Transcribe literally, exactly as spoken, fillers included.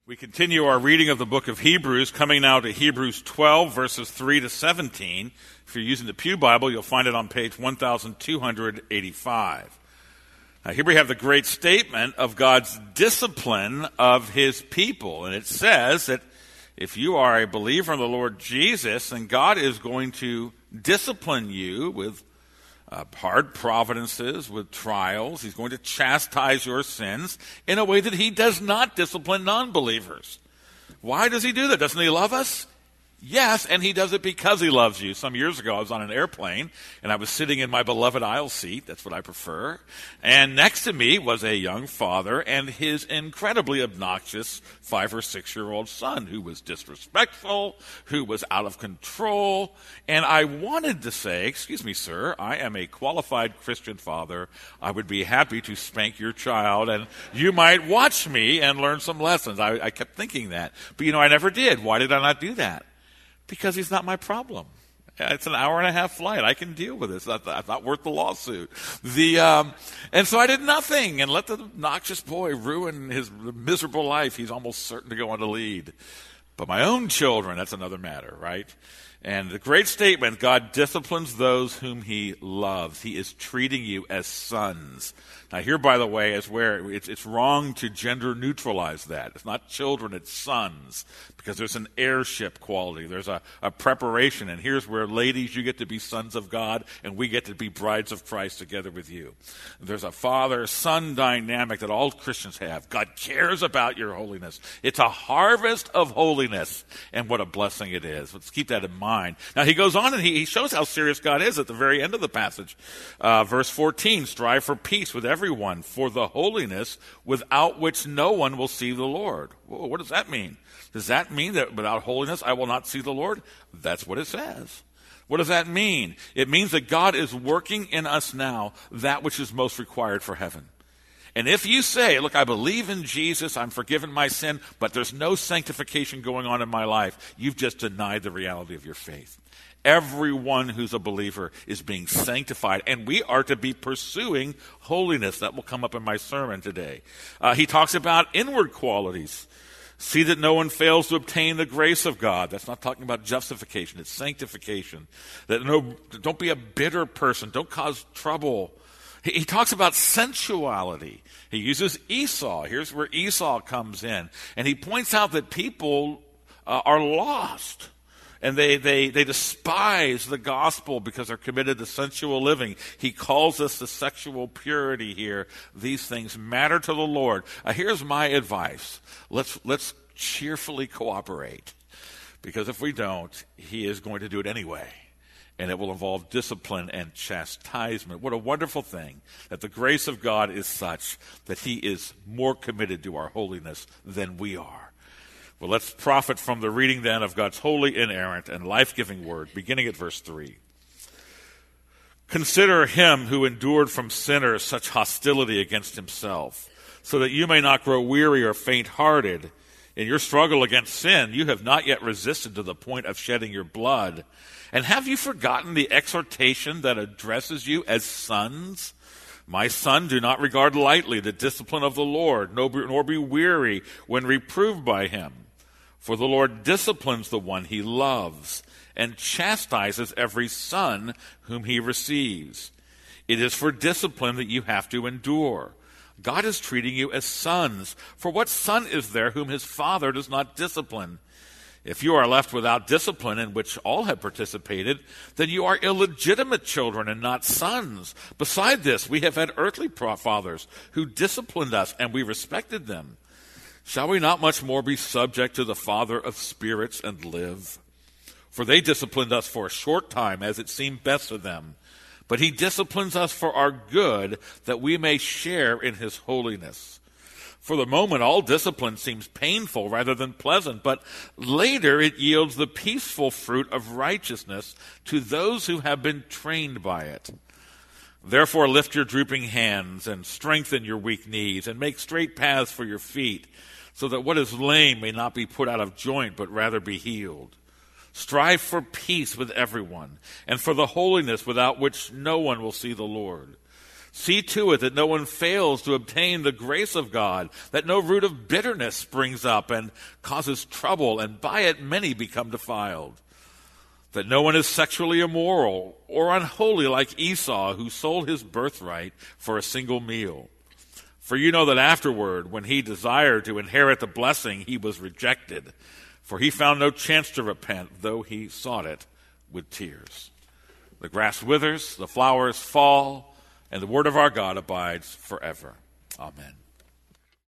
We continue our reading of the book of Hebrews, coming now to Hebrews twelve, verses three to seventeen. If you're using the Pew Bible, you'll find it on page one thousand two hundred eighty-five. Now, here we have the great statement of God's discipline of his people. And it says that if you are a believer in the Lord Jesus, then God is going to discipline you with Uh, hard providences, with trials. He's going to chastise your sins in a way that he does not discipline non-believers. Why does he do that? Doesn't he love us? Yes, and he does it because he loves you. Some years ago, I was on an airplane, and I was sitting in my beloved aisle seat. That's what I prefer. And next to me was a young father and his incredibly obnoxious five or six-year-old son who was disrespectful, who was out of control. And I wanted to say, excuse me, sir, I am a qualified Christian father. I would be happy to spank your child, and you might watch me and learn some lessons. I, I kept thinking that. But, you know, I never did. Why did I not do that? Because he's not my problem. It's an hour and a half flight. I can deal with it. It's not, it's not worth the lawsuit. The um, and so I did nothing and let the obnoxious boy ruin his miserable life. He's almost certain to go on to lead. But my own children, that's another matter, right? And the great statement, God disciplines those whom he loves. He is treating you as sons. Now here, by the way, is where it's, it's wrong to gender neutralize that. It's not children, it's sons, because there's an heirship quality. There's a, a preparation. And here's where, ladies, you get to be sons of God, and we get to be brides of Christ together with you. There's a father-son dynamic that all Christians have. God cares about your holiness. It's a harvest of holiness, and what a blessing it is. Let's keep that in mind. Now he goes on and he, he shows how serious God is at the very end of the passage. Uh, verse fourteen, strive for peace with everyone, for the holiness without which no one will see the Lord. Whoa, what does that mean? Does that mean that without holiness I will not see the Lord? That's what it says. What does that mean? It means that God is working in us now that which is most required for heaven. And if you say, look, I believe in Jesus, I'm forgiven my sin, but there's no sanctification going on in my life, you've just denied the reality of your faith. Everyone who's a believer is being sanctified, and we are to be pursuing holiness. That will come up in my sermon today. Uh, he talks about inward qualities. See that no one fails to obtain the grace of God. That's not talking about justification, it's sanctification. That no, don't be a bitter person, don't cause trouble. He talks about sensuality. He uses Esau. Here's where Esau comes in. And he points out that people uh, are lost. And they, they, they despise the gospel because they're committed to sensual living. He calls us to sexual purity here. These things matter to the Lord. Uh, here's my advice. Let's, let's cheerfully cooperate. Because if we don't, he is going to do it anyway. And it will involve discipline and chastisement. What a wonderful thing that the grace of God is such that he is more committed to our holiness than we are. Well, let's profit from the reading then of God's holy, inerrant, and life-giving word, beginning at verse three. Consider him who endured from sinners such hostility against himself, so that you may not grow weary or faint-hearted. In your struggle against sin, you have not yet resisted to the point of shedding your blood. And have you forgotten the exhortation that addresses you as sons? My son, do not regard lightly the discipline of the Lord, nor be weary when reproved by him. For the Lord disciplines the one he loves, and chastises every son whom he receives. It is for discipline that you have to endure. God is treating you as sons. For what son is there whom his father does not discipline? If you are left without discipline, in which all have participated, then you are illegitimate children and not sons. Beside this, we have had earthly fathers who disciplined us, and we respected them. Shall we not much more be subject to the Father of spirits and live? For they disciplined us for a short time, as it seemed best to them. But he disciplines us for our good, that we may share in his holiness. For the moment, all discipline seems painful rather than pleasant, but later it yields the peaceful fruit of righteousness to those who have been trained by it. Therefore lift your drooping hands and strengthen your weak knees and make straight paths for your feet, so that what is lame may not be put out of joint, but rather be healed. Strive for peace with everyone, and for the holiness without which no one will see the Lord. See to it that no one fails to obtain the grace of God, that no root of bitterness springs up and causes trouble, and by it many become defiled. That no one is sexually immoral or unholy like Esau, who sold his birthright for a single meal. For you know that afterward, when he desired to inherit the blessing, he was rejected, for he found no chance to repent, though he sought it with tears. The grass withers, the flowers fall, and the word of our God abides forever. Amen.